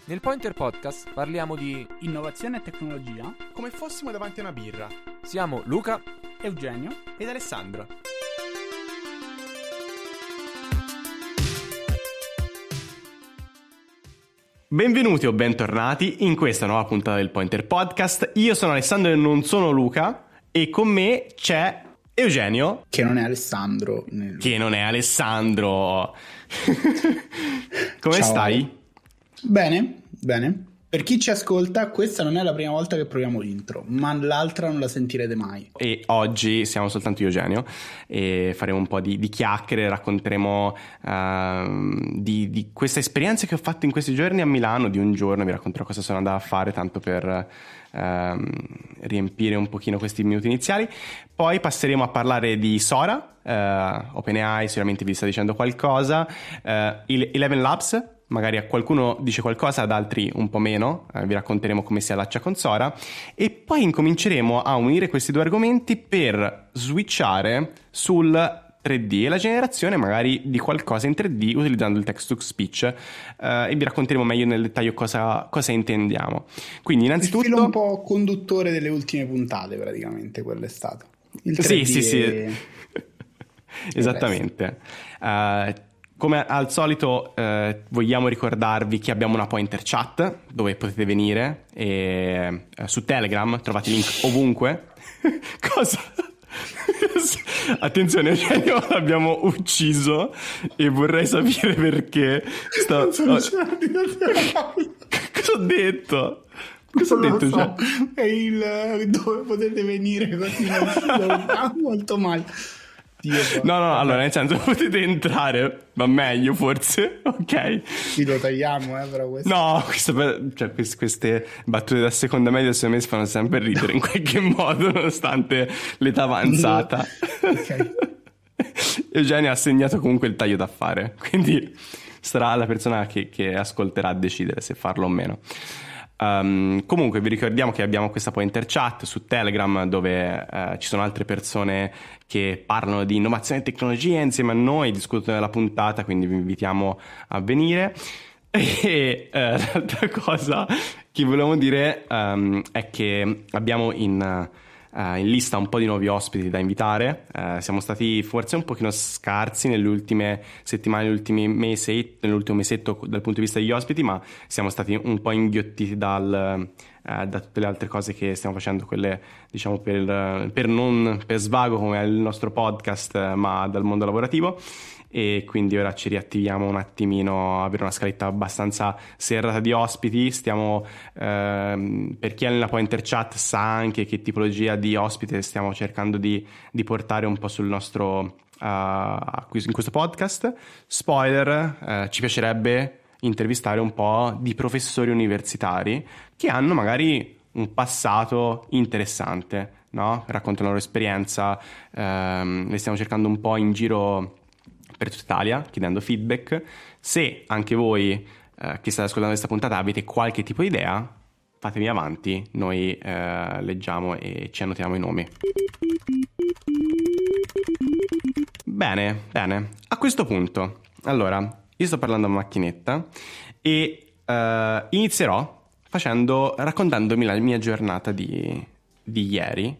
Nel Pointer Podcast parliamo di innovazione e tecnologia come fossimo davanti a una birra. Siamo Luca, Eugenio ed Alessandro. Benvenuti o bentornati in questa nuova puntata del Pointer Podcast. Io sono Alessandro e non sono Luca, e con me c'è Eugenio, che non è Alessandro. Che non è Alessandro. Come Ciao. stai? Bene, bene. Per chi ci ascolta, questa non è la prima volta che proviamo l'intro, ma l'altra non la sentirete mai. E oggi siamo soltanto io e Eugenio e faremo un po' di chiacchiere, racconteremo di queste esperienze che ho fatto in questi giorni a Milano. Di un giorno vi racconterò cosa sono andato a fare, tanto per riempire un pochino questi minuti iniziali. Poi passeremo a parlare di Sora, OpenAI sicuramente vi sta dicendo qualcosa, Eleven Labs. Magari a qualcuno dice qualcosa, ad altri un po' meno, vi racconteremo come si allaccia con Sora, e poi incominceremo a unire questi due argomenti per switchare sul 3D e la generazione magari di qualcosa in 3D utilizzando il text-to-speech, e vi racconteremo meglio nel dettaglio cosa intendiamo. Quindi innanzitutto... Il filo un po' conduttore delle ultime puntate, praticamente, quello è stato. Il 3D sì. Esattamente. Come al solito vogliamo ricordarvi che abbiamo una Pointer Chat dove potete venire, e su Telegram trovate il link ovunque. Cosa? Attenzione, Eugenio, l'abbiamo ucciso e vorrei sapere perché. Cosa ho detto? Cosa ho detto? So. È il dove potete venire, così non molto male. No, allora nel senso potete entrare, ma meglio forse, ok? Sì, lo tagliamo, però questo... No, queste battute da seconda media secondo me si fanno sempre ridere in qualche modo, nonostante l'età avanzata. Ok. Eugenio ha segnato comunque il taglio da fare, quindi sarà la persona che ascolterà a decidere se farlo o meno. Comunque vi ricordiamo che abbiamo questa Pointer Chat su Telegram dove ci sono altre persone che parlano di innovazione e tecnologia insieme a noi, discutono della puntata, quindi vi invitiamo a venire. E l'altra cosa che volevamo dire è che abbiamo in lista un po' di nuovi ospiti da invitare. Siamo stati forse un pochino scarsi nelle ultime settimane, negli ultimi mesi, nell'ultimo mesetto dal punto di vista degli ospiti, ma siamo stati un po' inghiottiti da tutte le altre cose che stiamo facendo, quelle diciamo per svago come è il nostro podcast, ma dal mondo lavorativo. E quindi ora ci riattiviamo un attimino a avere una scaletta abbastanza serrata di ospiti. Stiamo per chi è nella Pointer Chat sa anche che tipologia di ospite stiamo cercando di portare un po' sul nostro in questo podcast. Spoiler, ci piacerebbe intervistare un po' di professori universitari che hanno magari un passato interessante, no? Raccontano la loro esperienza, le stiamo cercando un po' in giro per tutta Italia, chiedendo feedback. Se anche voi che state ascoltando questa puntata avete qualche tipo di idea, fatemi avanti, noi leggiamo e ci annotiamo i nomi. Bene. A questo punto, allora, io sto parlando a macchinetta e inizierò raccontandomi la mia giornata di ieri,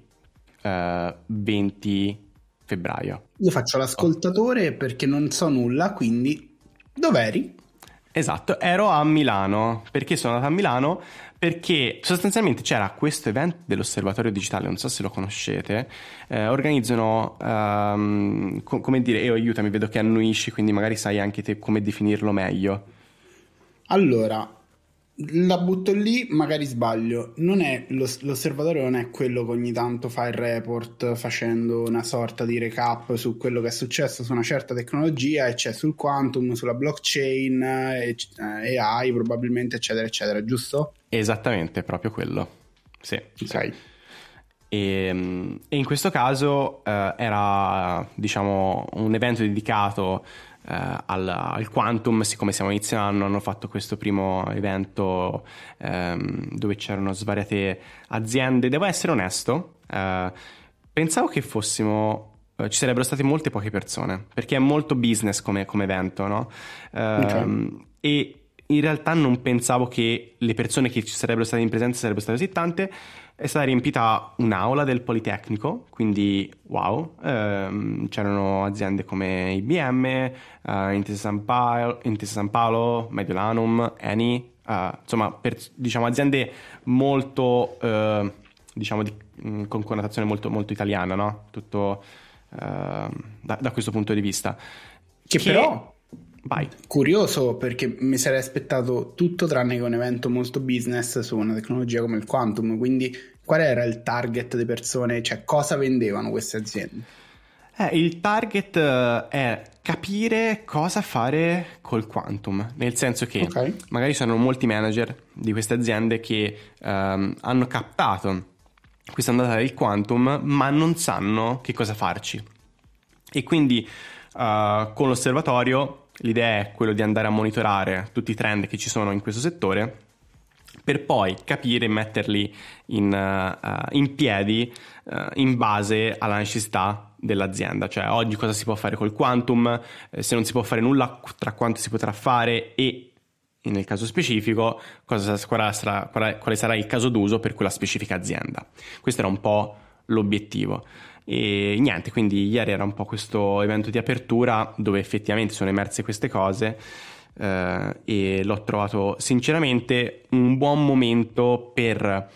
20 febbraio. Io faccio l'ascoltatore perché non so nulla, quindi dov'eri? Esatto, ero a Milano. Perché sono andato a Milano? Perché sostanzialmente c'era questo evento dell'Osservatorio Digitale, non so se lo conoscete, organizzano, come dire, aiutami, vedo che annuisci, quindi magari sai anche te come definirlo meglio. Allora, la butto lì, magari sbaglio. Non è l'osservatorio non è quello che ogni tanto fa il report facendo una sorta di recap su quello che è successo su una certa tecnologia, e c'è sul quantum, sulla blockchain, AI probabilmente, eccetera eccetera, giusto? Esattamente, proprio quello. Sì. Ok. Sì. E in questo caso era, diciamo, un evento dedicato al quantum. Siccome siamo inizio anno, hanno fatto questo primo evento dove c'erano svariate aziende. Devo essere onesto, pensavo che ci sarebbero state molte poche persone, perché è molto business come evento, no? Okay. E in realtà non pensavo che le persone che ci sarebbero state in presenza sarebbero state così tante. È stata riempita un'aula del Politecnico, quindi wow, c'erano aziende come IBM, Intesa San Paolo, Mediolanum, Eni, insomma diciamo aziende molto con connotazione molto, molto italiana, no? Tutto da questo punto di vista. Che però... Vai. Curioso, perché mi sarei aspettato tutto tranne che un evento molto business su una tecnologia come il quantum, quindi qual era il target di persone, cioè cosa vendevano queste aziende? Il target è capire cosa fare col quantum, nel senso che magari sono molti manager di queste aziende che hanno captato questa ondata del quantum ma non sanno che cosa farci, e quindi con l'osservatorio l'idea è quello di andare a monitorare tutti i trend che ci sono in questo settore per poi capire e metterli in piedi in base alla necessità dell'azienda. Cioè oggi cosa si può fare col quantum, se non si può fare nulla, tra quanto si potrà fare, e nel caso specifico quale sarà il caso d'uso per quella specifica azienda. Questo era un po' l'obiettivo. E niente, quindi ieri era un po' questo evento di apertura dove effettivamente sono emerse queste cose, e l'ho trovato sinceramente un buon momento per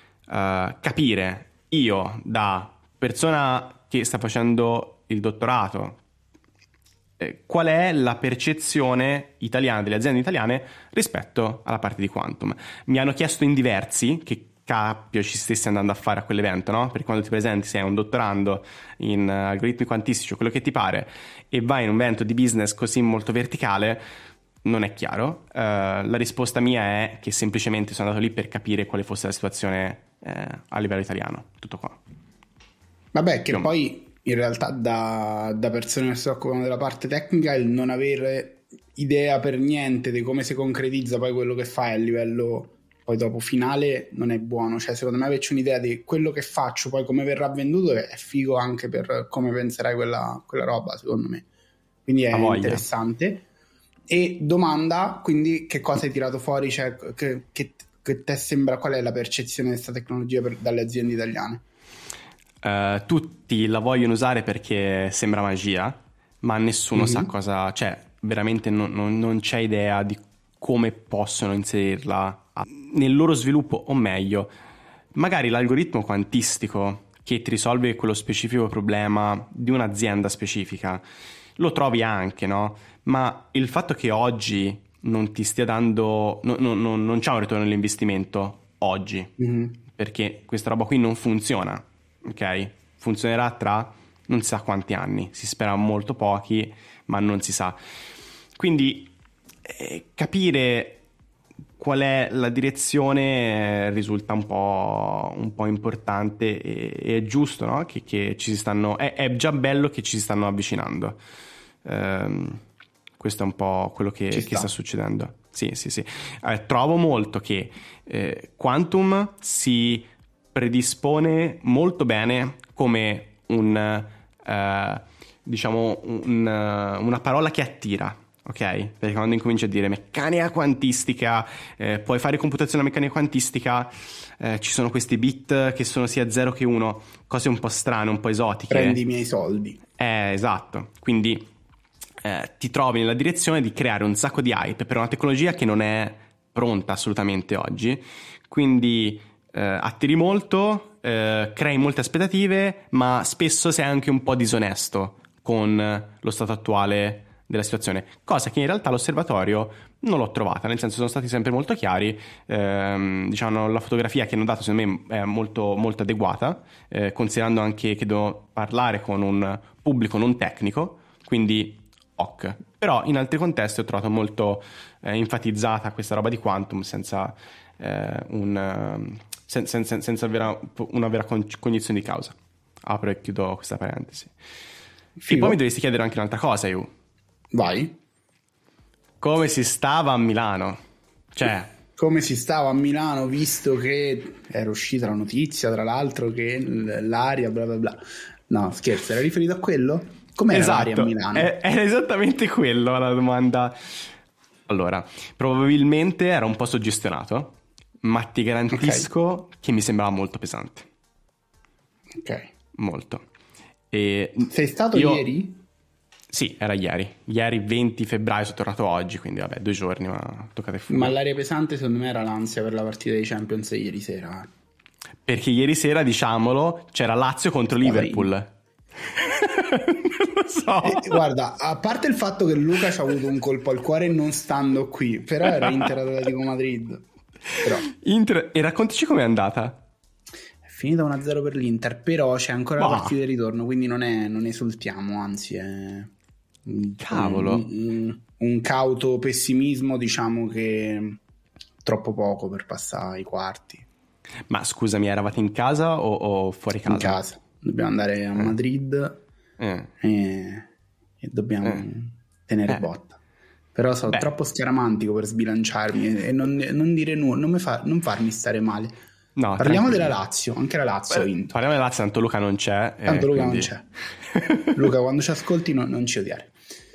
capire, io da persona che sta facendo il dottorato, qual è la percezione italiana delle aziende italiane rispetto alla parte di quantum. Mi hanno chiesto in diversi che cappio ci stessi andando a fare a quell'evento, no? Perché quando ti presenti, sei un dottorando in algoritmi quantistici o quello che ti pare, e vai in un evento di business così molto verticale, non è chiaro. La risposta mia è che semplicemente sono andato lì per capire quale fosse la situazione a livello italiano. Tutto qua. Vabbè, che poi in realtà da persone che si occupano della parte tecnica, il non avere idea per niente di come si concretizza poi quello che fai a livello poi dopo finale non è buono. Cioè secondo me averci un'idea di quello che faccio, poi come verrà venduto, è figo anche per come penserai quella roba, secondo me. Quindi è interessante. E domanda, quindi che cosa hai tirato fuori? Cioè che te sembra, qual è la percezione di questa tecnologia dalle aziende italiane? Tutti la vogliono usare perché sembra magia, ma nessuno sa cosa, cioè veramente non c'è idea di come possono inserirla nel loro sviluppo, o meglio, magari l'algoritmo quantistico che ti risolve quello specifico problema di un'azienda specifica lo trovi anche, no? Ma il fatto che oggi non ti stia dando, non c'è un ritorno all'investimento oggi, perché questa roba qui non funziona, ok? Funzionerà tra non si sa quanti anni, si spera molto pochi, ma non si sa. Quindi capire qual è la direzione risulta un po' importante, e è giusto, no? Che ci si stanno, è già bello che ci si stanno avvicinando. Questo è un po' quello che sta succedendo. Sì. Trovo molto che Quantum si predispone molto bene come una parola che attira. Ok? Perché quando incominci a dire meccanica quantistica, puoi fare computazione a meccanica quantistica, ci sono questi bit che sono sia 0 che 1, cose un po' strane, un po' esotiche. Prendi i miei soldi. Esatto. Quindi ti trovi nella direzione di creare un sacco di hype per una tecnologia che non è pronta assolutamente oggi. Quindi attiri molto, crei molte aspettative, ma spesso sei anche un po' disonesto con lo stato attuale della situazione, cosa che in realtà l'osservatorio non l'ho trovata, nel senso sono stati sempre molto chiari. Diciamo, la fotografia che hanno dato secondo me è molto, molto adeguata, considerando anche che devo parlare con un pubblico non tecnico, quindi ok. Però in altri contesti ho trovato molto enfatizzata questa roba di quantum senza una vera cognizione di causa. Apro e chiudo questa parentesi. Figo. E poi mi dovresti chiedere anche un'altra cosa, Yu. Vai. Come si stava a Milano? Cioè, come si stava a Milano, visto che era uscita la notizia, tra l'altro, che l'aria bla bla bla. No, scherzo, era riferito a quello? Com'era l'aria a Milano? Era esattamente quello la domanda. Allora, probabilmente era un po' suggestionato, ma ti garantisco che mi sembrava molto pesante. Ok. Molto. E sei stato ieri? Sì, era ieri. Ieri 20 febbraio sono tornato oggi, quindi vabbè, 2 giorni, ma toccate fuori. Ma l'aria pesante secondo me era l'ansia per la partita dei Champions ieri sera. Perché ieri sera, diciamolo, c'era Lazio contro Liverpool. Non lo so. Guarda, a parte il fatto che Luca ci ha avuto un colpo al cuore non stando qui, però era Inter Atletico Madrid. Però. Inter... E raccontaci com'è andata. È finita 1-0 per l'Inter, però c'è ancora la partita di ritorno, quindi non esultiamo, anzi è cavolo. Un cauto pessimismo, diciamo che troppo poco per passare ai quarti. Ma scusami, eravate in casa o fuori casa? In casa, dobbiamo andare a Madrid e dobbiamo tenere botta. Però sono troppo scaramantico per sbilanciarmi e non dire nulla, non farmi stare male. No, parliamo della Lazio, anche la Lazio ha vinto. Parliamo della Lazio, tanto Luca non c'è. Tanto Luca non c'è. Luca, quando ci ascolti non ci odiare.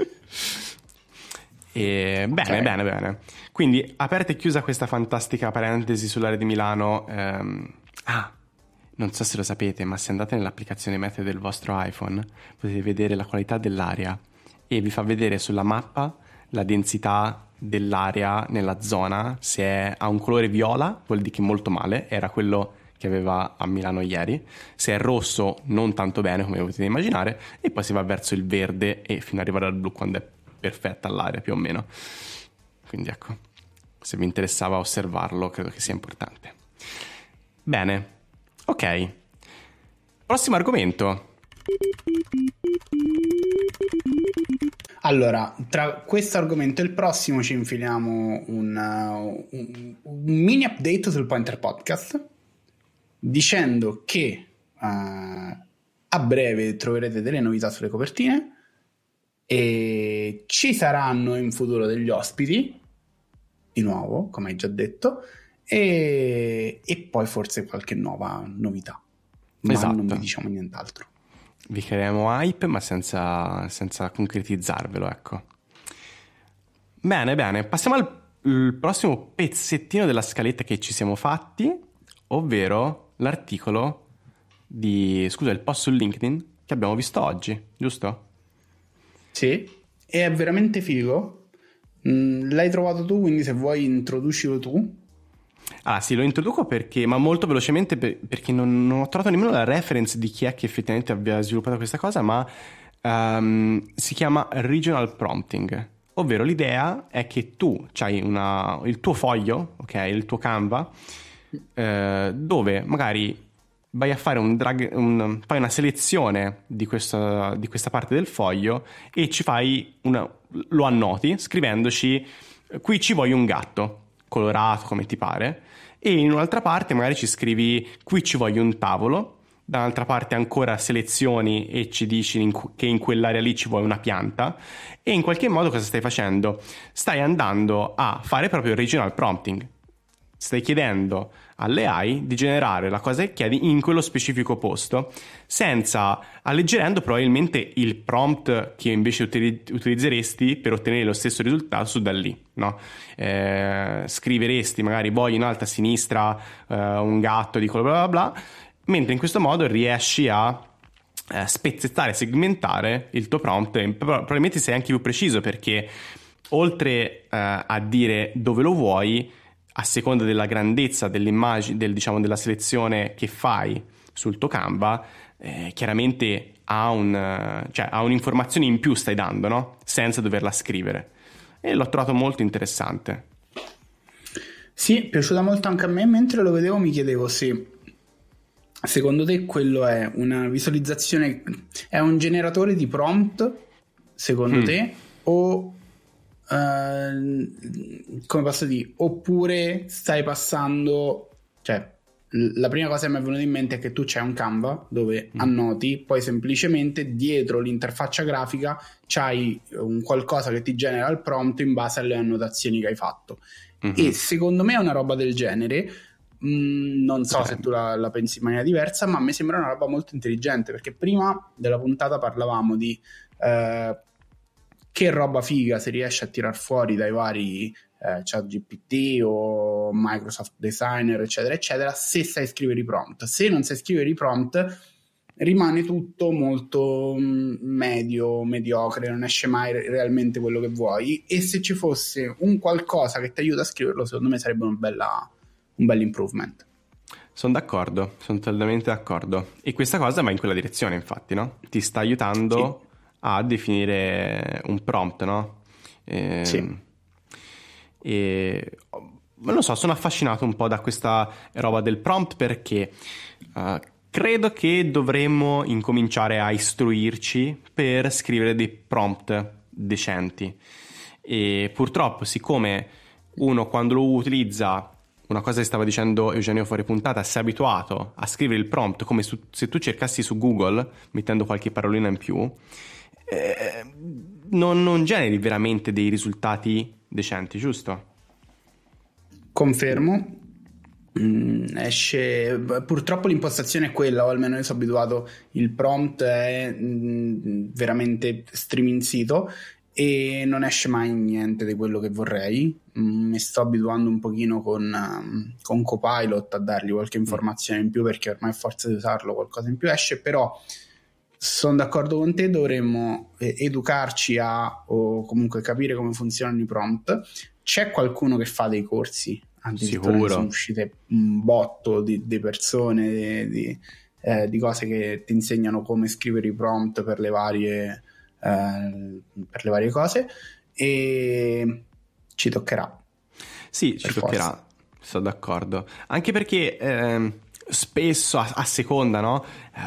Bene. Quindi, aperta e chiusa questa fantastica parentesi sull'area di Milano. Non so se lo sapete, ma se andate nell'applicazione Meteo del vostro iPhone potete vedere la qualità dell'aria e vi fa vedere sulla mappa la densità dell'aria nella zona. Se ha un colore viola vuol dire che molto male, era quello che aveva a Milano ieri. Se è rosso non tanto bene, come potete immaginare, e poi si va verso il verde e fino ad arrivare al blu, quando è perfetta l'aria più o meno. Quindi ecco, se vi interessava osservarlo, credo che sia importante. Bene, ok, prossimo argomento. Allora, tra questo argomento e il prossimo ci infiliamo un mini update sul Pointer Podcast, dicendo che a breve troverete delle novità sulle copertine e ci saranno in futuro degli ospiti, di nuovo, come hai già detto, e poi forse qualche nuova novità, ma non vi diciamo nient'altro. Vi creiamo hype, ma senza concretizzarvelo, ecco. Bene, passiamo al prossimo pezzettino della scaletta che ci siamo fatti, ovvero l'articolo il post su LinkedIn che abbiamo visto oggi, giusto? Sì, e è veramente figo. L'hai trovato tu, quindi se vuoi introducilo tu. Sì, lo introduco ma molto velocemente perché non ho trovato nemmeno la reference di chi è che effettivamente abbia sviluppato questa cosa, ma si chiama Regional Prompting, ovvero l'idea è che tu c'hai il tuo foglio, ok, il tuo Canva, dove magari vai a fare fai una selezione di questa parte del foglio e lo annoti scrivendoci: qui ci voglio un gatto colorato come ti pare, e in un'altra parte magari ci scrivi: qui ci voglio un tavolo, da un'altra parte ancora selezioni e ci dici che in quell'area lì ci vuoi una pianta, e in qualche modo cosa stai facendo? Stai andando a fare proprio il regional prompting, stai chiedendo alle AI di generare la cosa che chiedi in quello specifico posto, alleggerendo probabilmente il prompt che invece utilizzeresti per ottenere lo stesso risultato su da lì, no? Scriveresti magari: voglio in alto a sinistra un gatto di quello bla bla bla, mentre in questo modo riesci a spezzettare, segmentare il tuo prompt e probabilmente sei anche più preciso, perché oltre a dire dove lo vuoi, a seconda della grandezza dell'immagine, della selezione che fai sul tuo Canva, chiaramente ha un'informazione in più stai dando, no? Senza doverla scrivere. E l'ho trovato molto interessante. Sì, è piaciuta molto anche a me. Mentre lo vedevo mi chiedevo se secondo te quello è una visualizzazione, è un generatore di prompt, secondo te, o come posso dire, oppure stai passando, cioè la prima cosa che mi è venuta in mente è che tu c'hai un Canva dove annoti, poi semplicemente dietro l'interfaccia grafica c'hai un qualcosa che ti genera il prompt in base alle annotazioni che hai fatto. E secondo me è una roba del genere. Non so se tu la pensi in maniera diversa, ma a me sembra una roba molto intelligente, perché prima della puntata parlavamo di che roba figa se riesci a tirar fuori dai vari ChatGPT o Microsoft Designer, eccetera, eccetera, se sai scrivere i prompt. Se non sai scrivere i prompt, rimane tutto molto mediocre, non esce mai realmente quello che vuoi. E se ci fosse un qualcosa che ti aiuta a scriverlo, secondo me sarebbe un bel improvement. Sono d'accordo, sono totalmente d'accordo. E questa cosa va in quella direzione, infatti, no? Ti sta aiutando a definire un prompt, no? Sì. E non lo so, sono affascinato un po' da questa roba del prompt perché credo che dovremmo incominciare a istruirci per scrivere dei prompt decenti. E purtroppo, siccome uno quando lo utilizza, una cosa che stava dicendo Eugenio fuori puntata, si è abituato a scrivere il prompt come se tu cercassi su Google mettendo qualche parolina in più, non generi veramente dei risultati decenti, giusto? Confermo. Esce, purtroppo l'impostazione è quella, o almeno io sono abituato, il prompt è veramente striminzito e non esce mai niente di quello che vorrei. Mi sto abituando un pochino con Copilot a dargli qualche informazione in più, perché ormai a forza di usarlo qualcosa in più esce. Però sono d'accordo con te, dovremmo educarci o comunque capire come funzionano i prompt. C'è qualcuno che fa dei corsi, addirittura ne sono uscite un botto di persone, di cose che ti insegnano come scrivere i prompt per le varie cose, e ci toccherà. Sì, ci toccherà, sono d'accordo. Anche perché spesso a seconda, no?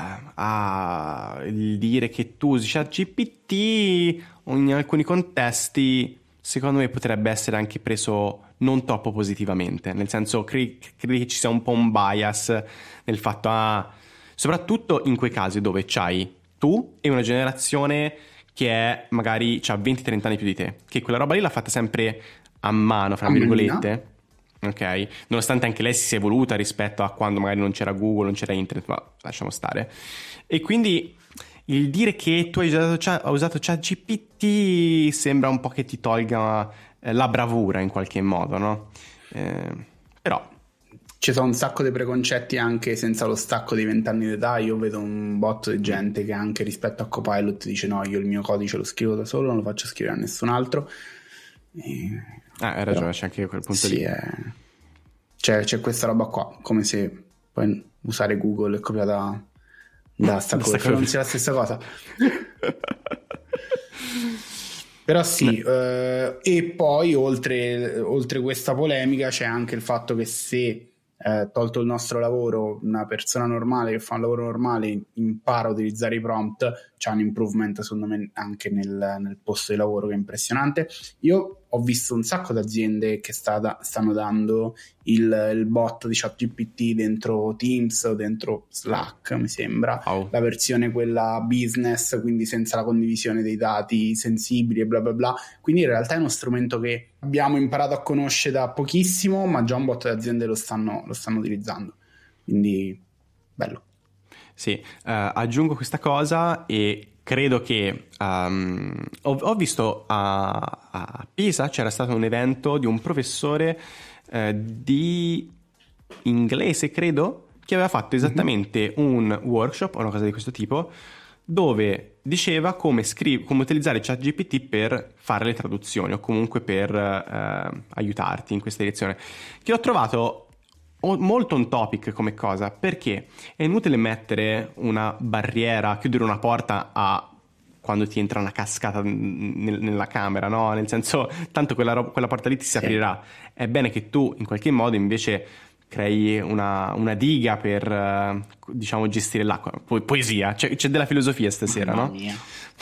Il dire che tu usi ChatGPT in alcuni contesti, secondo me potrebbe essere anche preso non troppo positivamente, nel senso credi che ci sia un po' un bias nel fatto, soprattutto in quei casi dove c'hai tu e una generazione che è magari c'ha 20-30 anni più di te, che quella roba lì l'ha fatta sempre a mano, fra virgolette, ok? Nonostante anche lei si sia evoluta rispetto a quando magari non c'era Google, non c'era internet, ma lasciamo stare. E quindi il dire che tu hai usato ChatGPT sembra un po' che ti tolga la bravura in qualche modo, no? Però ci sono un sacco di preconcetti anche senza lo stacco di 20 anni d'età. Io vedo un botto di gente che anche rispetto a Copilot dice no, io il mio codice lo scrivo da solo, non lo faccio scrivere a nessun altro. Hai ragione, c'è anche quel punto lì. C'è questa roba qua, come se poi usare Google è copiata da Stack non sia la stessa cosa. Però sì, e poi oltre questa polemica c'è anche il fatto che se tolto il nostro lavoro, una persona normale che fa un lavoro normale impara a utilizzare i prompt, c'è un improvement secondo me anche nel posto di lavoro che è impressionante. Io ho visto un sacco di aziende che stanno dando il bot di ChatGPT dentro Teams o dentro Slack, mi sembra, la versione quella business, quindi senza la condivisione dei dati sensibili e bla bla bla. Quindi in realtà è uno strumento che abbiamo imparato a conoscere da pochissimo, ma già un botto di aziende lo stanno utilizzando, quindi bello. Sì, aggiungo questa cosa e credo che ho visto a Pisa c'era stato un evento di un professore di inglese, credo, che aveva fatto esattamente un workshop o una cosa di questo tipo, dove diceva come utilizzare ChatGPT per fare le traduzioni o comunque per aiutarti in questa direzione, che ho trovato molto on topic come cosa, perché è inutile mettere una barriera, chiudere una porta a quando ti entra una cascata nella camera, no? Nel senso, tanto quella porta lì ti si aprirà. È bene che tu in qualche modo invece crei una diga per diciamo gestire l'acqua. Poesia, c'è della filosofia stasera, Mamma no? Mia.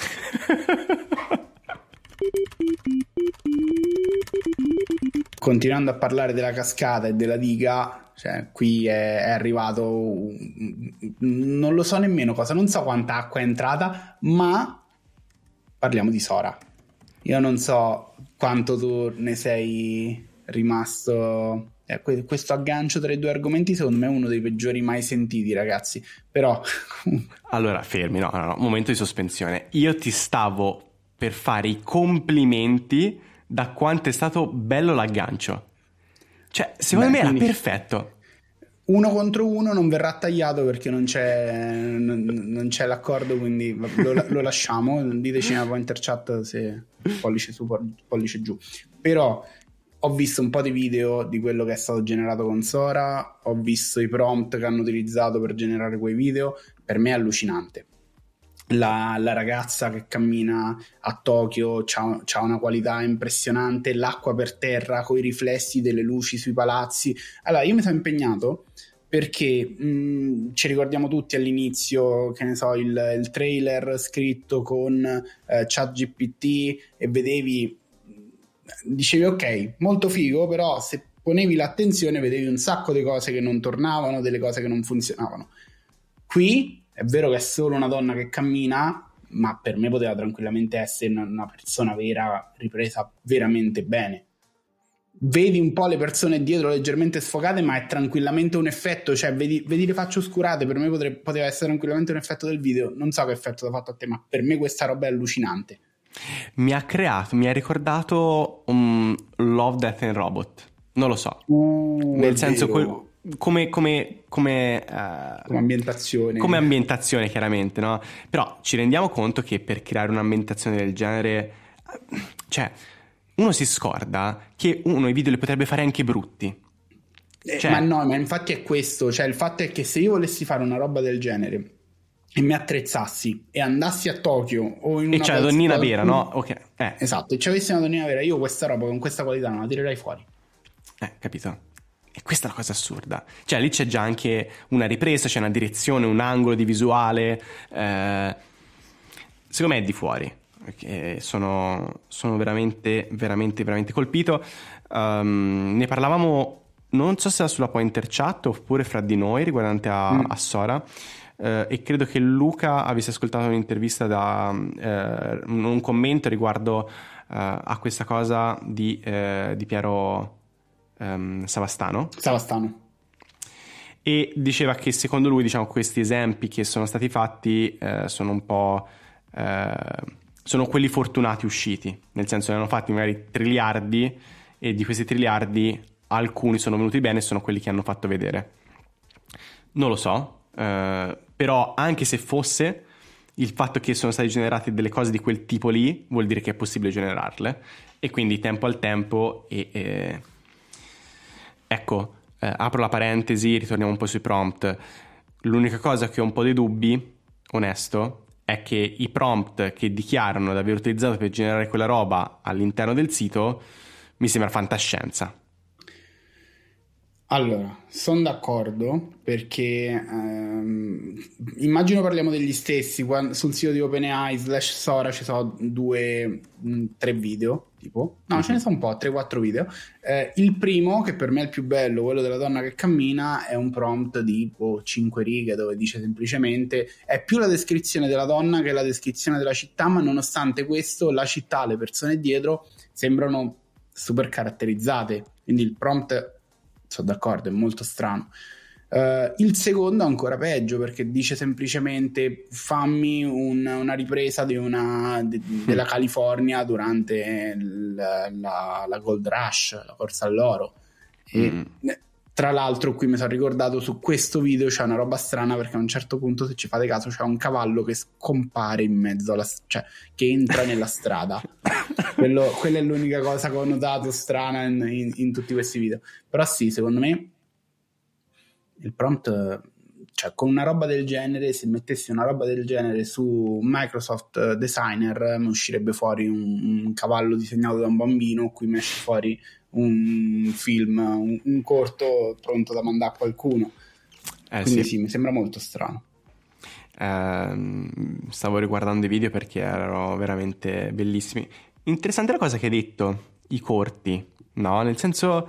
Continuando a parlare della cascata e della diga, cioè qui è arrivato, non lo so nemmeno cosa, non so quanta acqua è entrata, ma parliamo di Sora. Io non so quanto tu ne sei rimasto. Questo aggancio tra i due argomenti secondo me è uno dei peggiori mai sentiti, ragazzi. Però allora fermi, no, momento di sospensione. Io ti stavo per fare i complimenti da quanto è stato bello l'aggancio. Cioè, secondo me era perfetto. 1 contro 1 non verrà tagliato perché non c'è l'accordo, quindi lo lasciamo. Diteci nella Pointer Chat se pollice su, pollice giù. Però ho visto un po' di video di quello che è stato generato con Sora, ho visto i prompt che hanno utilizzato per generare quei video. Per me è allucinante. La ragazza che cammina a Tokyo c'ha una qualità impressionante, l'acqua per terra con i riflessi delle luci sui palazzi. Allora io mi sono impegnato perché ci ricordiamo tutti all'inizio, che ne so, il trailer scritto con ChatGPT e dicevi ok, molto figo, però se ponevi l'attenzione vedevi un sacco di cose che non tornavano, delle cose che non funzionavano. Qui è vero che è solo una donna che cammina, ma per me poteva tranquillamente essere una persona vera, ripresa veramente bene. Vedi un po' le persone dietro leggermente sfocate, ma è tranquillamente un effetto, cioè vedi le facce oscurate, per me poteva essere tranquillamente un effetto del video. Non so che effetto ti ha fatto a te, ma per me questa roba è allucinante. Mi ha ricordato Love, Death and Robot, non lo so, nel senso come ambientazione chiaramente, no? Però ci rendiamo conto che per creare un'ambientazione del genere, cioè uno si scorda che uno i video li potrebbe fare anche brutti. Ma infatti è questo, cioè il fatto è che se io volessi fare una roba del genere e mi attrezzassi e andassi a Tokyo o in una c'è la donnina vera, no? Ok. Esatto, e ci avessi una donnina vera, io questa roba con questa qualità non la tirerei fuori. Capito? E questa è la cosa assurda. Cioè lì c'è già anche una ripresa, c'è una direzione, un angolo di visuale. Secondo me è di fuori. Sono veramente, veramente, veramente colpito. Ne parlavamo, non so se era sulla Pointer Chat oppure fra di noi riguardante a Sora. E credo che Luca avesse ascoltato un'intervista un commento riguardo a questa cosa di Piero Savastano, e diceva che secondo lui, diciamo, questi esempi che sono stati fatti sono un po' sono quelli fortunati usciti, nel senso ne hanno fatti magari triliardi e di questi triliardi alcuni sono venuti bene e sono quelli che hanno fatto vedere. Non lo so. Però anche se fosse, il fatto che sono state generate delle cose di quel tipo lì vuol dire che è possibile generarle, e quindi tempo al tempo ecco, apro la parentesi, ritorniamo un po' sui prompt. L'unica cosa che ho un po' dei dubbi, onesto, è che i prompt che dichiarano di aver utilizzato per generare quella roba all'interno del sito mi sembra fantascienza. Allora, sono d'accordo perché immagino parliamo degli stessi. Sul sito di OpenAI /Sora ci sono 2-3 video, tipo. No, ce ne sono un po', 3-4 video. Il primo, che per me è il più bello, quello della donna che cammina, è un prompt di 5 righe dove dice semplicemente è più la descrizione della donna che la descrizione della città, ma nonostante questo la città, le persone dietro sembrano super caratterizzate. Quindi il prompt, sono d'accordo, è molto strano. Il secondo è ancora peggio perché dice semplicemente fammi una ripresa della California durante la Gold Rush, la corsa all'oro. E, tra l'altro qui mi sono ricordato, su questo video c'è una roba strana perché a un certo punto, se ci fate caso, c'è un cavallo che scompare in mezzo cioè che entra nella strada. Quella è l'unica cosa che ho notato strana in tutti questi video. Però sì, secondo me il prompt, cioè con una roba del genere, se mettessi una roba del genere su Microsoft Designer mi uscirebbe fuori un cavallo disegnato da un bambino, qui mi esce fuori un film, un corto pronto da mandare a qualcuno. Quindi sì, mi sembra molto strano. Stavo riguardando i video perché erano veramente bellissimi. Interessante la cosa che hai detto, i corti, no? Nel senso,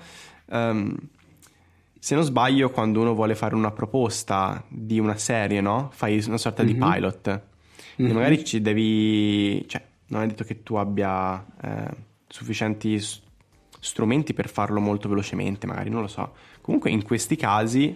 se non sbaglio, quando uno vuole fare una proposta di una serie, no? Fai una sorta di pilot e magari ci devi, cioè, non è detto che tu abbia sufficienti strumenti per farlo molto velocemente, magari, non lo so. Comunque in questi casi,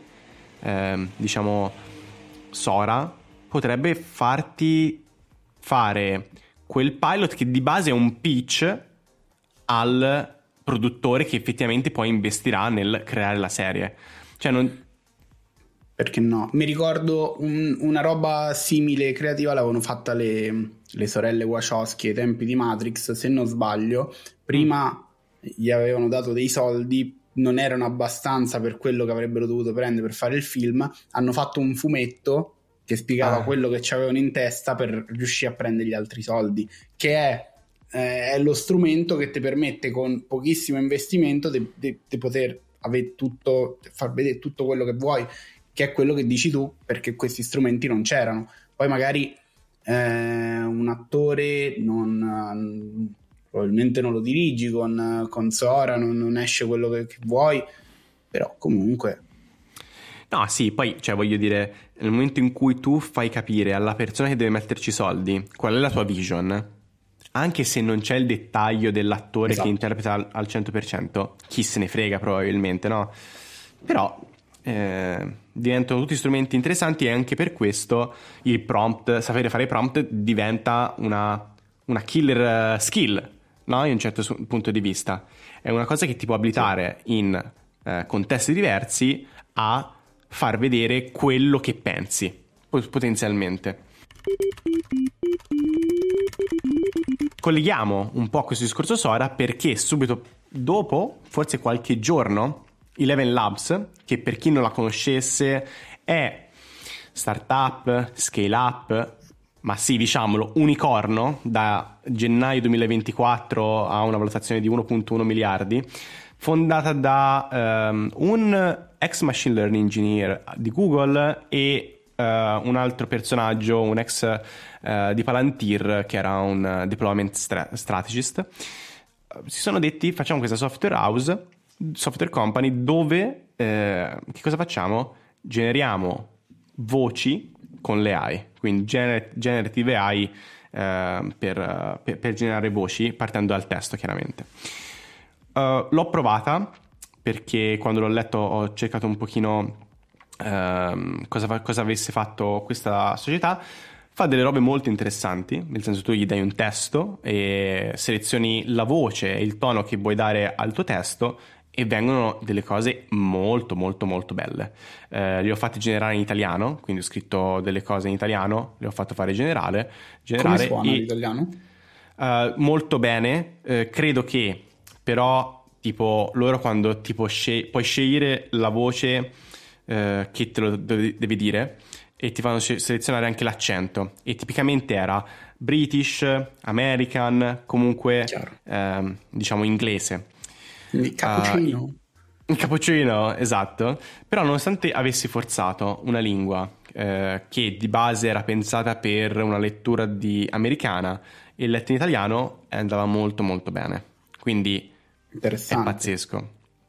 diciamo, Sora potrebbe farti fare quel pilot che di base è un pitch al produttore che effettivamente poi investirà nel creare la serie. Cioè non... Perché no? Mi ricordo una roba simile creativa l'avevano fatta le sorelle Wachowski ai tempi di Matrix, se non sbaglio. Prima gli avevano dato dei soldi, non erano abbastanza per quello che avrebbero dovuto prendere per fare il film. Hanno fatto un fumetto che spiegava quello che ci avevano in testa per riuscire a prendere gli altri soldi, che è lo strumento che ti permette con pochissimo investimento di poter avere tutto, far vedere tutto quello che vuoi, che è quello che dici tu, perché questi strumenti non c'erano. Poi magari un attore probabilmente non lo dirigi con Sora, non esce quello che vuoi, però comunque... No, sì, poi, cioè, voglio dire, nel momento in cui tu fai capire alla persona che deve metterci soldi qual è la tua vision, anche se non c'è il dettaglio dell'attore che interpreta al 100%, chi se ne frega probabilmente, no? Però diventano tutti strumenti interessanti, e anche per questo il prompt, sapere fare prompt diventa una killer skill, no? In un certo punto di vista. È una cosa che ti può abilitare in contesti diversi a far vedere quello che pensi, potenzialmente. Colleghiamo un po' questo discorso Sora perché subito dopo, forse qualche giorno, Eleven Labs, che per chi non la conoscesse è startup, scale up, ma sì, diciamolo, unicorno, da gennaio 2024 a una valutazione di 1,1 miliardi, fondata da un ex machine learning engineer di Google e un altro personaggio, un ex di Palantir, che era un deployment strategist. Si sono detti: facciamo questa software company dove che cosa facciamo? Generiamo voci con le AI, quindi generative AI per generare voci partendo dal testo, chiaramente. L'ho provata perché quando l'ho letto ho cercato un pochino cosa avesse fatto questa società. Fa delle robe molto interessanti, nel senso, tu gli dai un testo e selezioni la voce e il tono che vuoi dare al tuo testo e vengono delle cose molto molto molto belle. Li ho fatti generare in italiano, quindi ho scritto delle cose in italiano, le ho fatto fare generare. Come suona l'italiano? Molto bene. Credo che però tipo loro, quando tipo puoi scegliere la voce che te lo devi dire, e ti fanno selezionare anche l'accento, e tipicamente era British, American, comunque diciamo inglese. Il cappuccino. Il cappuccino, esatto. Però nonostante avessi forzato una lingua che di base era pensata per una lettura americana e letta in italiano, andava molto molto bene. Quindi è pazzesco.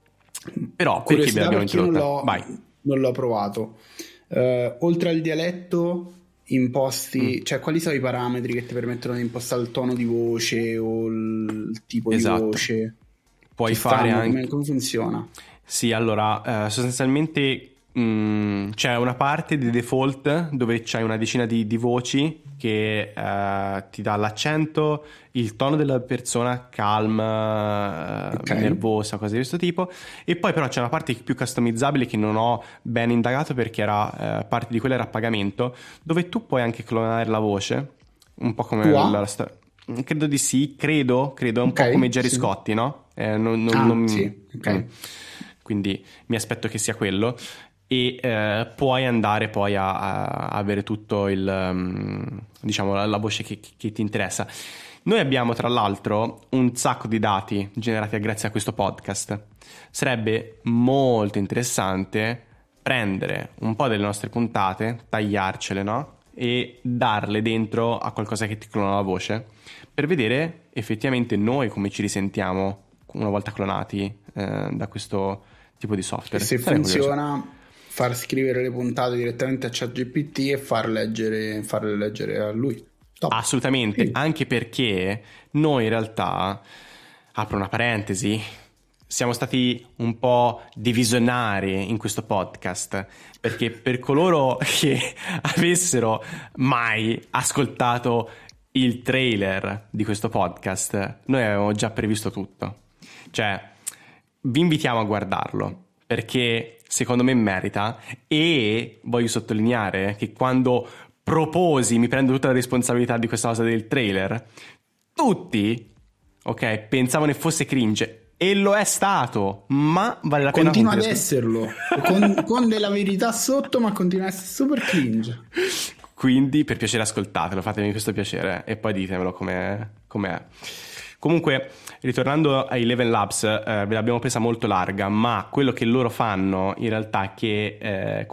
Però perché ve l'abbiamo introdotta? Vai. Non l'ho provato. Oltre al dialetto imposti, cioè quali sono i parametri che ti permettono di impostare il tono di voce o il tipo di voce? Puoi fare anche... Come funziona? Sì, allora sostanzialmente c'è una parte di default dove c'hai una decina di voci che ti dà l'accento, il tono della persona, calma, nervosa, cose di questo tipo. E poi però c'è una parte più customizzabile che non ho ben indagato, perché era parte di quella era a pagamento, dove tu puoi anche clonare la voce, un po' come credo di sì, credo un po' come Gerry Scotti, no? Sì. Quindi mi aspetto che sia quello. E puoi andare poi a avere tutto il diciamo la voce che ti interessa. Noi abbiamo tra l'altro un sacco di dati generati grazie a questo podcast. Sarebbe molto interessante prendere un po' delle nostre puntate, tagliarcele, no? E darle dentro a qualcosa che ti clona la voce, per vedere effettivamente noi come ci risentiamo una volta clonati da questo tipo di software. E se funziona, far scrivere le puntate direttamente a ChatGPT e farle leggere a lui. Top. Assolutamente, sì. Anche perché noi in realtà, apro una parentesi, siamo stati un po' divisionari in questo podcast, perché per coloro che avessero mai ascoltato il trailer di questo podcast noi avevamo già previsto tutto. Cioè, vi invitiamo a guardarlo perché secondo me merita, e voglio sottolineare che quando proposi, mi prendo tutta la responsabilità di questa cosa del trailer, tutti, ok, pensavano che fosse cringe, e lo è stato, ma vale la pena. Continua ad esserlo, con della verità sotto, ma continua ad essere super cringe. Quindi per piacere ascoltatelo, fatemi questo piacere e poi ditemelo com'è. Comunque, ritornando ai Eleven Labs, ve l'abbiamo presa molto larga, ma quello che loro fanno in realtà è che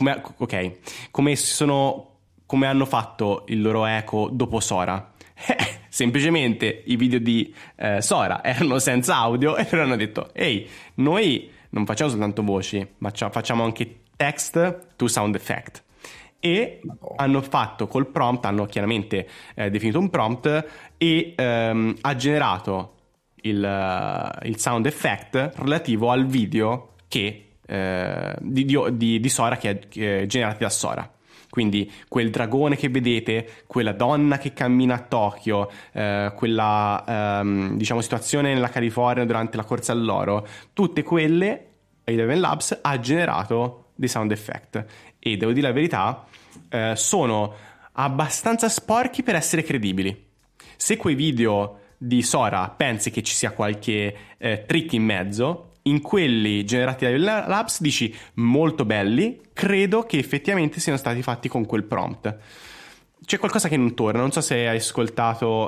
come hanno fatto il loro eco dopo Sora. Semplicemente i video di Sora erano senza audio e loro hanno detto: ehi, noi non facciamo soltanto voci, ma facciamo anche text to sound effect. E hanno fatto col prompt, hanno chiaramente definito un prompt e ha generato il sound effect relativo al video che di Sora che è generati da Sora. Quindi quel dragone che vedete, quella donna che cammina a Tokyo, quella diciamo situazione nella California durante la corsa all'oro, tutte quelle Eleven Labs ha generato dei sound effect, e devo dire la verità, sono abbastanza sporchi per essere credibili. Se quei video di Sora pensi che ci sia qualche trick in mezzo, in quelli generati da Eleven Labs dici molto belli, credo che effettivamente siano stati fatti con quel prompt. C'è qualcosa che non torna, non so se hai ascoltato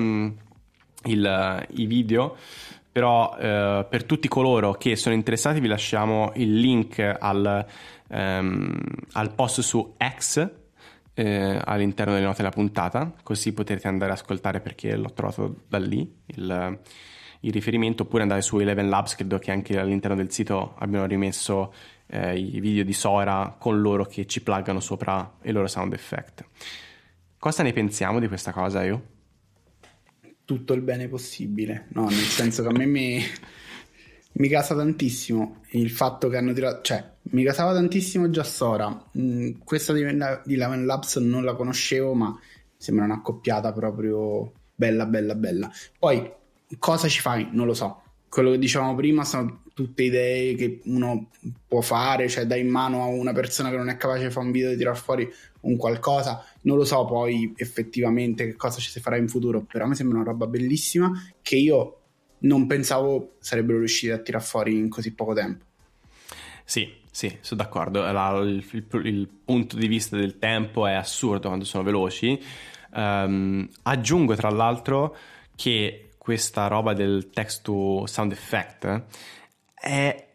i video, però per tutti coloro che sono interessati vi lasciamo il link al post su X all'interno delle note della puntata, così potete andare ad ascoltare, perché l'ho trovato da lì il riferimento, oppure andare su Eleven Labs, credo che anche all'interno del sito abbiano rimesso i video di Sora con loro che ci pluggano sopra i loro sound effect. Cosa ne pensiamo di questa cosa, io? Tutto il bene possibile, no, nel senso che a me mi casa tantissimo il fatto che hanno tirato, cioè mi casava tantissimo già Sora. Questa di Eleven Labs non la conoscevo, ma sembra una accoppiata proprio bella. Poi cosa ci fai? Non lo so. Quello che dicevamo prima sono tutte idee che uno può fare, cioè dai in mano a una persona che non è capace di fare un video di tirar fuori un qualcosa, non lo so poi effettivamente che cosa ci si farà in futuro, però mi sembra una roba bellissima che io non pensavo sarebbero riusciti a tirar fuori in così poco tempo. Sì, sono d'accordo. Il punto di vista del tempo è assurdo quando sono veloci. Aggiungo tra l'altro che questa roba del text to sound effect è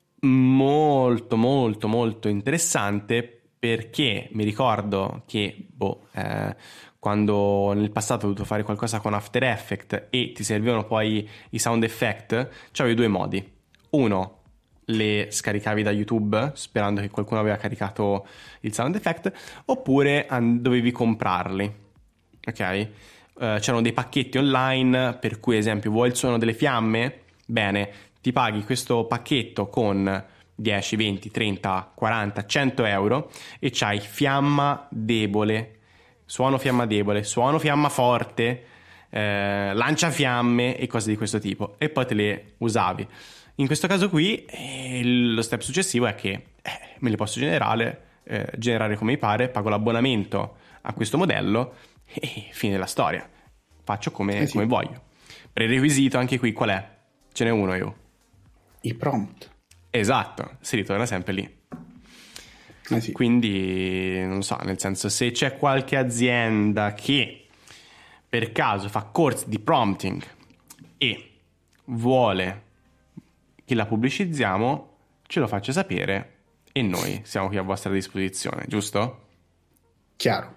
molto interessante, perché mi ricordo che quando nel passato ho dovuto fare qualcosa con After Effects e ti servivano poi i sound effect, c'avevi due modi. Uno, le scaricavi da YouTube sperando che qualcuno aveva caricato il sound effect, oppure dovevi comprarli, ok? C'erano dei pacchetti online per cui, ad esempio, vuoi il suono delle fiamme? Bene, ti paghi questo pacchetto con 10, 20, 30, 40, 100 euro e c'hai fiamma debole, suono fiamma forte, lanciafiamme e cose di questo tipo, e poi te le usavi. In questo caso qui lo step successivo è che me li posso generare come mi pare, pago l'abbonamento a questo modello e fine della storia, faccio come voglio. Prerequisito anche qui qual è? Ce n'è uno, io. I prompt. Esatto, si ritorna sempre lì. Sì. Quindi non so, nel senso, se c'è qualche azienda che per caso fa corsi di prompting e vuole che la pubblicizziamo, ce lo faccia sapere e noi siamo qui a vostra disposizione, giusto? Chiaro.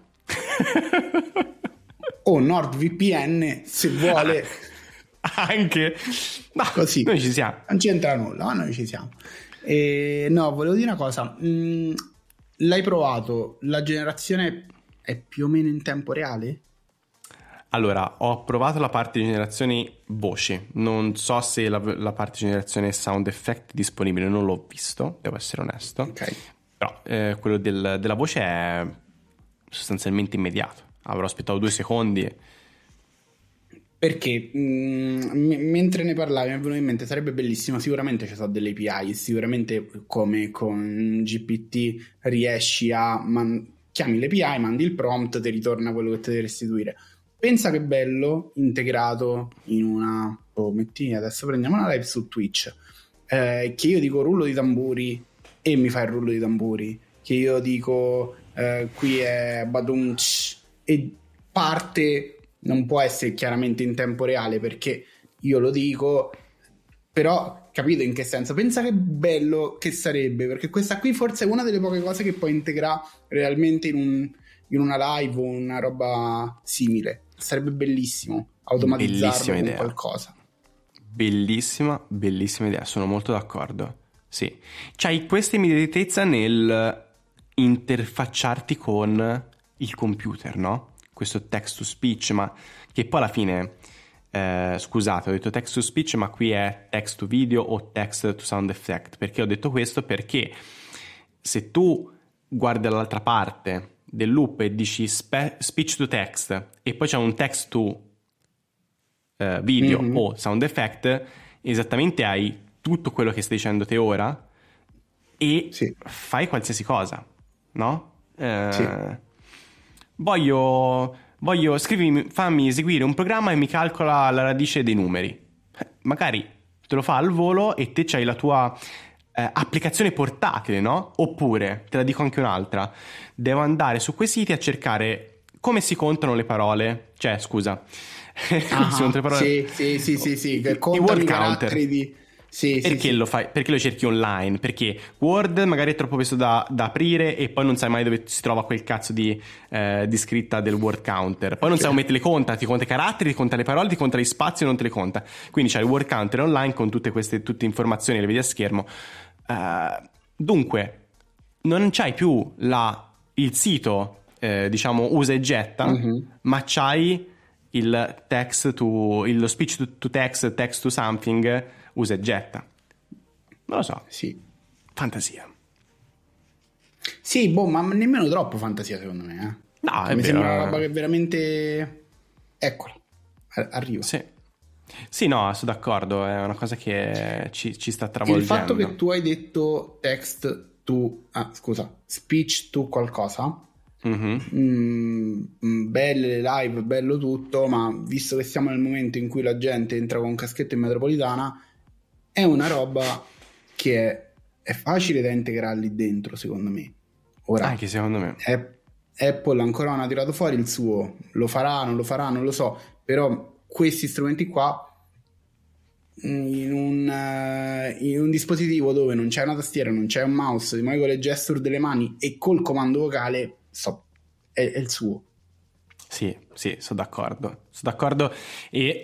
O NordVPN se vuole. Anche, ma così noi ci siamo, non c'entra nulla, ma noi ci siamo. No, volevo dire una cosa. L'hai provato? La generazione è più o meno in tempo reale? Allora, ho provato la parte di generazione voci, non so se la parte di generazione sound effect è disponibile, non l'ho visto, devo essere onesto. Ok. Però quello della voce è sostanzialmente immediato. Avrò aspettato 2 secondi Perché mentre ne parlavi mi è venuto in mente, sarebbe bellissimo, sicuramente ci sono delle API, sicuramente come con GPT riesci a chiami le API, mandi il prompt, ti ritorna quello che ti deve restituire. Pensa che bello integrato in una metti, adesso prendiamo una live su Twitch, che io dico rullo di tamburi e mi fa il rullo di tamburi, che io dico qui è badunch e parte. Non può essere chiaramente in tempo reale perché io lo dico, però capito in che senso? Pensa che bello che sarebbe, perché questa qui forse è una delle poche cose che puoi integrare realmente in una live o una roba simile. Sarebbe bellissimo automatizzarlo con qualcosa. Bellissima idea, sono molto d'accordo. Sì, c'hai questa immediatezza nel interfacciarti con il computer, no? Questo text to speech, ma che poi alla fine scusate, ho detto text to speech, ma qui è text to video o text to sound effect. Perché ho detto questo? Perché se tu guardi dall'altra parte del loop e dici speech to text e poi c'è un text to video o sound effect, esattamente hai tutto quello che stai dicendo te ora e sì. fai qualsiasi cosa, no? Sì. Voglio fammi eseguire un programma e mi calcola la radice dei numeri. Magari te lo fa al volo e te c'hai la tua applicazione portatile, no? Oppure, te la dico anche un'altra, devo andare su quei siti a cercare come si contano le parole. Cioè, scusa, si contano le parole. Sì, che i word counter. Sì, perché lo fai? Perché lo cerchi online? Perché Word magari è troppo peso da aprire e poi non sai mai dove si trova quel cazzo di scritta del word counter. Poi non sai come te le conta, ti conta i caratteri, ti conta le parole, ti conta gli spazi e non te le conta. Quindi c'hai il word counter online con tutte informazioni, le vedi a schermo. Dunque, non c'hai più il sito, diciamo, usa e getta, ma c'hai il lo speech to text, text to something, usa e getta. Non lo so. Sì. Fantasia. Sì, ma nemmeno troppo fantasia secondo me. No, mi sembra una roba che veramente... Eccola, arriva. Sì, no, sono d'accordo. È una cosa che ci sta travolgendo. Il fatto che tu hai detto text to... speech to qualcosa... belle le live, bello tutto, ma visto che siamo nel momento in cui la gente entra con caschetto in metropolitana, è una roba che è facile da integrare lì dentro, secondo me. Ora, anche secondo me Apple ancora non ha tirato fuori il suo, lo farà, non lo farà, non lo so, però questi strumenti qua in un dispositivo dove non c'è una tastiera, non c'è un mouse, di con le gesture delle mani e col comando vocale, è il suo. Sì, sono d'accordo e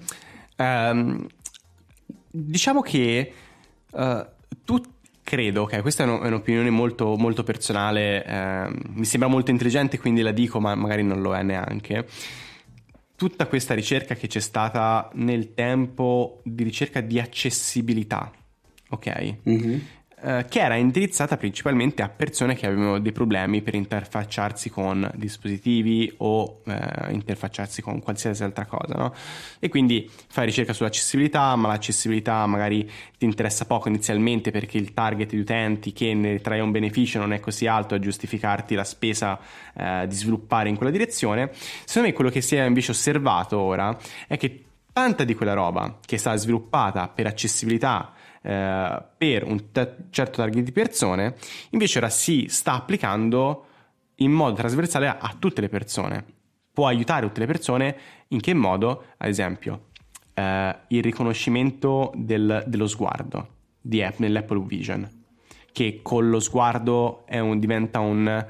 diciamo che tu credo, ok, questa è un'opinione molto, molto personale, mi sembra molto intelligente quindi la dico, ma magari non lo è neanche. Tutta questa ricerca che c'è stata nel tempo di ricerca di accessibilità, ok? Che era indirizzata principalmente a persone che avevano dei problemi per interfacciarsi con dispositivi o interfacciarsi con qualsiasi altra cosa, no? E quindi fai ricerca sull'accessibilità, ma l'accessibilità magari ti interessa poco inizialmente perché il target di utenti che ne trae un beneficio non è così alto a giustificarti la spesa di sviluppare in quella direzione. Secondo me quello che si è invece osservato ora è che tanta di quella roba che è stata sviluppata per accessibilità per un certo target di persone invece ora si sta applicando in modo trasversale a tutte le persone. Può aiutare tutte le persone in che modo? Ad esempio il riconoscimento dello sguardo nell'Apple Vision, che con lo sguardo diventa un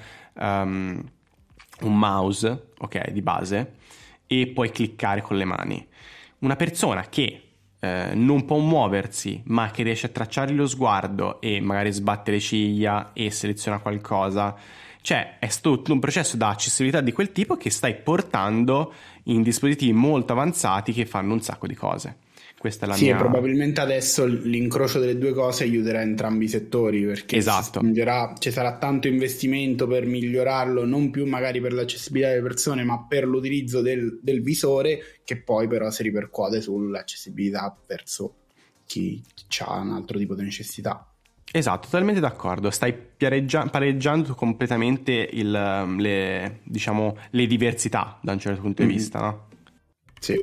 mouse, ok, di base, e puoi cliccare con le mani. Una persona che non può muoversi ma che riesce a tracciare lo sguardo e magari sbatte le ciglia e seleziona qualcosa, cioè è tutto un processo da accessibilità di quel tipo che stai portando in dispositivi molto avanzati che fanno un sacco di cose. Questa è la Sì, mia... e probabilmente adesso l'incrocio delle due cose aiuterà entrambi i settori, perché Esatto. ci sarà tanto investimento per migliorarlo, non più magari per l'accessibilità delle persone, ma per l'utilizzo del visore, che poi però si ripercuote sull'accessibilità verso chi ha un altro tipo di necessità. Esatto, totalmente d'accordo. Stai pareggiando completamente le diversità da un certo punto di vista, no? Sì.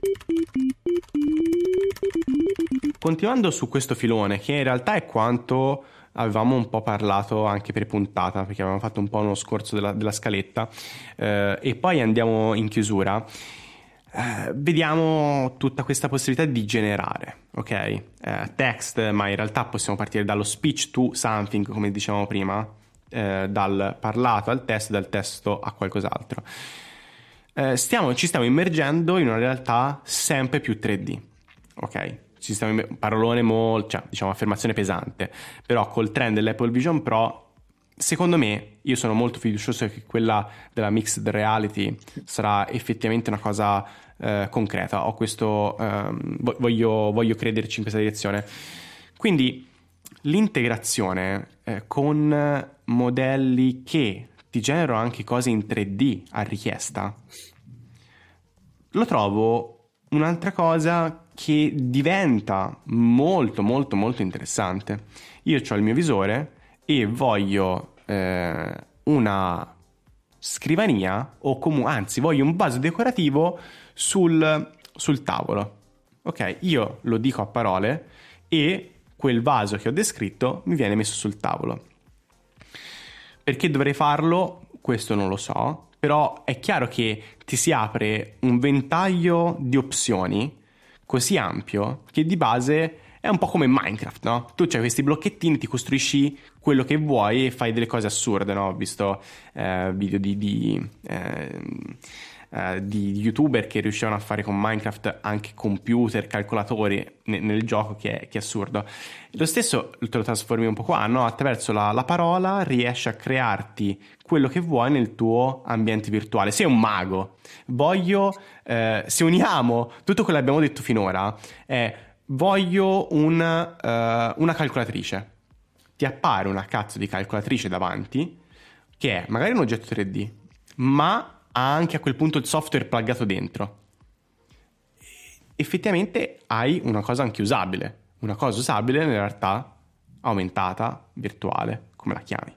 Continuando su questo filone, che in realtà è quanto avevamo un po' parlato anche per puntata, perché avevamo fatto un po' uno scorso della scaletta, e poi andiamo in chiusura. Vediamo tutta questa possibilità di generare, ok? Text, ma in realtà possiamo partire dallo speech to something, come dicevamo prima, dal parlato al testo, dal testo a qualcos'altro. Ci stiamo immergendo in una realtà sempre più 3D, ok? Parolone molto, cioè, diciamo affermazione pesante, però col trend dell'Apple Vision Pro, secondo me, io sono molto fiducioso che quella della mixed reality sarà effettivamente una cosa concreta. Ho questo, voglio crederci in questa direzione. Quindi l'integrazione con modelli che ti generano anche cose in 3D a richiesta, lo trovo un'altra cosa che diventa molto molto molto interessante. Io ho il mio visore e voglio una scrivania, o comunque, anzi, voglio un vaso decorativo sul tavolo. Ok, io lo dico a parole e quel vaso che ho descritto mi viene messo sul tavolo. Perché dovrei farlo? Questo non lo so, però è chiaro che ti si apre un ventaglio di opzioni così ampio che di base è un po' come Minecraft, no? Tu c'hai questi blocchettini, ti costruisci quello che vuoi e fai delle cose assurde, no? Ho visto video di YouTuber che riuscivano a fare con Minecraft anche computer, calcolatori nel gioco, che è assurdo. Lo stesso te lo trasformi un po' qua, no? Attraverso la parola riesci a crearti quello che vuoi nel tuo ambiente virtuale. Sei un mago. Se uniamo tutto quello che abbiamo detto finora, voglio una calcolatrice. Ti appare una cazzo di calcolatrice davanti che è magari un oggetto 3D, ma ha anche a quel punto il software pluggato dentro. Effettivamente hai una cosa anche usabile, una cosa usabile nella realtà aumentata, virtuale, come la chiami.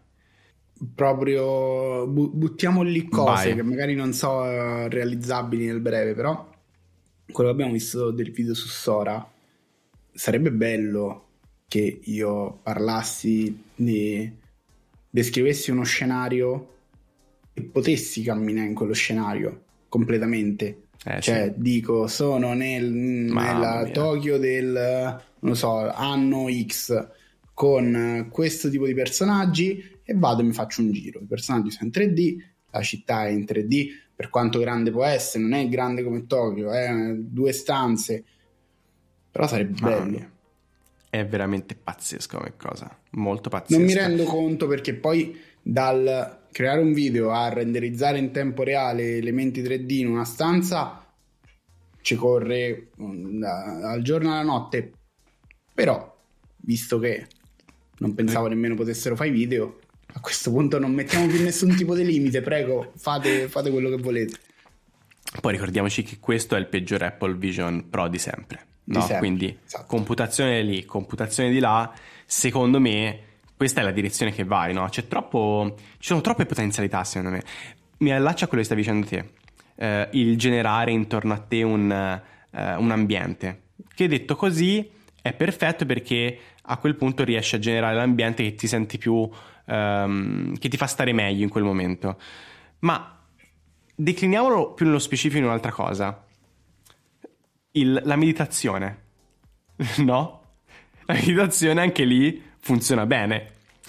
Proprio buttiamo lì cose Vai. che magari non so realizzabili nel breve, però quello che abbiamo visto del video su Sora, sarebbe bello che io parlassi descrivessi uno scenario e potessi camminare in quello scenario completamente. Cioè, sì. dico, sono nella Tokyo del, non so, anno X con questo tipo di personaggi e vado e mi faccio un giro. I personaggi sono in 3D, la città è in 3D, per quanto grande può essere, non è grande come Tokyo, è 2 stanze, però sarebbe bello. È veramente pazzesco come cosa, molto pazzesco. Non mi rendo conto perché poi dal creare un video a renderizzare in tempo reale elementi 3D in una stanza ci corre dal giorno alla notte, però visto che non pensavo nemmeno potessero fare i video, a questo punto non mettiamo più nessun tipo di limite, prego, fate quello che volete. Poi ricordiamoci che questo è il peggior Apple Vision Pro di sempre, no? Quindi esatto. Computazione lì, computazione di là, secondo me questa è la direzione che vai, no? Ci sono troppe potenzialità, secondo me. Mi allaccia a quello che stai dicendo te, il generare intorno a te un ambiente, che detto così è perfetto, perché a quel punto riesci a generare l'ambiente che ti senti più, che ti fa stare meglio in quel momento. Ma decliniamolo più nello specifico in un'altra cosa. La meditazione, no? La meditazione anche lì funziona bene.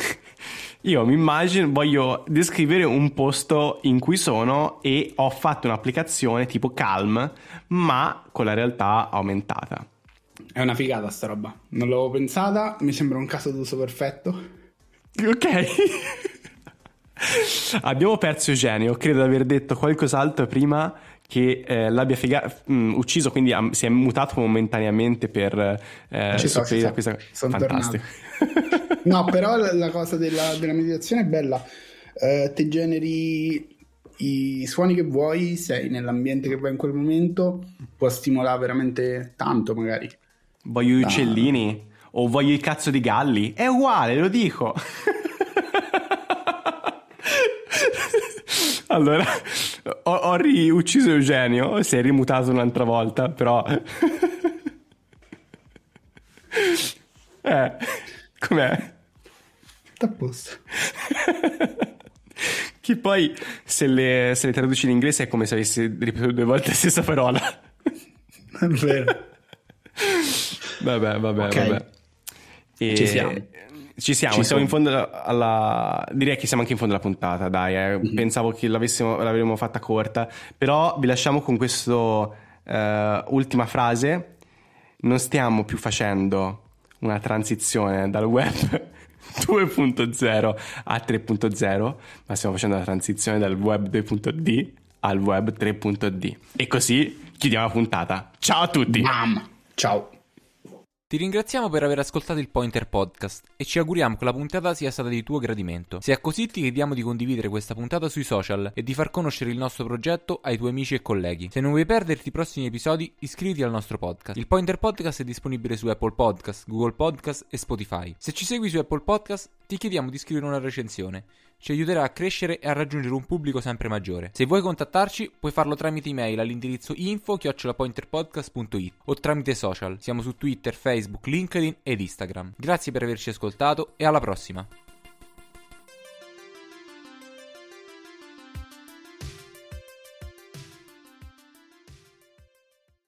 Io mi immagino, voglio descrivere un posto in cui sono e ho fatto un'applicazione tipo Calm, ma con la realtà aumentata. È una figata sta roba, non l'avevo pensata, mi sembra un caso d'uso perfetto. Ok. Abbiamo perso Eugenio, credo di aver detto qualcos'altro prima che l'abbia ucciso, quindi si è mutato momentaneamente per sopperire questa... Sono Fantastico. No, però la cosa della meditazione è bella. Ti generi i suoni che vuoi, sei nell'ambiente che vuoi in quel momento, può stimolare veramente tanto, magari. Voglio gli uccellini o voglio il cazzo di galli, è uguale, lo dico. Allora, ho riucciso Eugenio, si è rimutato un'altra volta, però... com'è? A posto. Che poi, se le traduci in inglese, è come se avessi ripetuto 2 volte la stessa parola. È vero. Vabbè. Okay. Vabbè. Ci siamo. Siamo in fondo direi che siamo anche in fondo alla puntata, dai. Pensavo che l'avremmo fatta corta, però vi lasciamo con questa ultima frase. Non stiamo più facendo una transizione dal web 2.0 a 3.0, ma stiamo facendo la transizione dal web 2.d al web 3.d. E così chiudiamo la puntata. Ciao a tutti. Ciao. Ti ringraziamo per aver ascoltato il Pointer Podcast e ci auguriamo che la puntata sia stata di tuo gradimento. Se è così, ti chiediamo di condividere questa puntata sui social e di far conoscere il nostro progetto ai tuoi amici e colleghi. Se non vuoi perderti i prossimi episodi, iscriviti al nostro podcast. Il Pointer Podcast è disponibile su Apple Podcast, Google Podcast e Spotify. Se ci segui su Apple Podcast, ti chiediamo di scrivere una recensione. Ci aiuterà a crescere e a raggiungere un pubblico sempre maggiore. Se vuoi contattarci, puoi farlo tramite email all'indirizzo info@pointerpodcast.it o tramite social. Siamo su Twitter, Facebook, LinkedIn ed Instagram. Grazie per averci ascoltato e alla prossima!